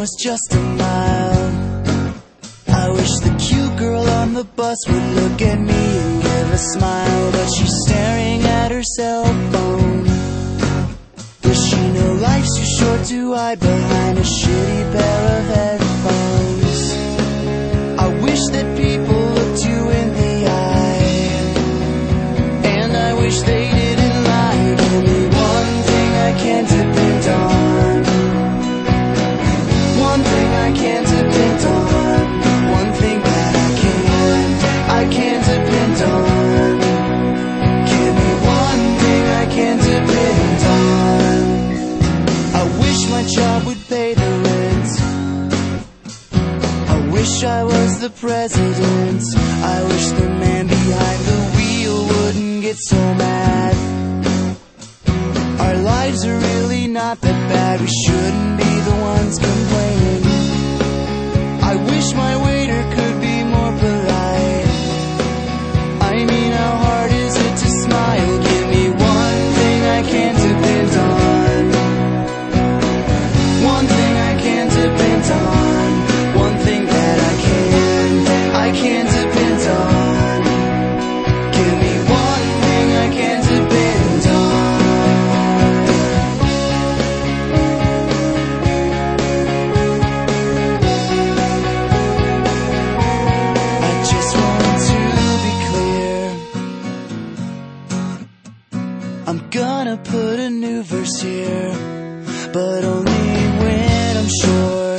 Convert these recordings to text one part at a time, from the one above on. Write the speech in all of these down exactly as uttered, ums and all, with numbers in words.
was just a mile. I wish the cute girl on the bus would look at me and give a smile, but she's staring at her cell phone. Does she know life's too short to hide behind a shitty pair of headphones? I wish that people looked you in the eye, and I wish they didn't lie. Give me one thing I can't depend on, one thing I can't depend on, one thing that I can, I can't depend on. Give me one thing I can't depend on. I wish my job would pay the rent, I wish I was the president, I wish the man behind the wheel wouldn't get so mad. Our lives are really not that bad, we shouldn't be the ones complaining. I wish my waiter could be more polite. I mean, how hard is it to smile? Give me one thing I can't depend on, one thing I can't depend on, one thing that I can, I can't depend on. Give me one thing I can't depend on. I just want to be clear, I'm gonna put a new verse here, but only when I'm sure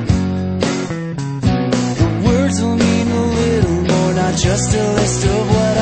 the words will mean a little more, not just a list of what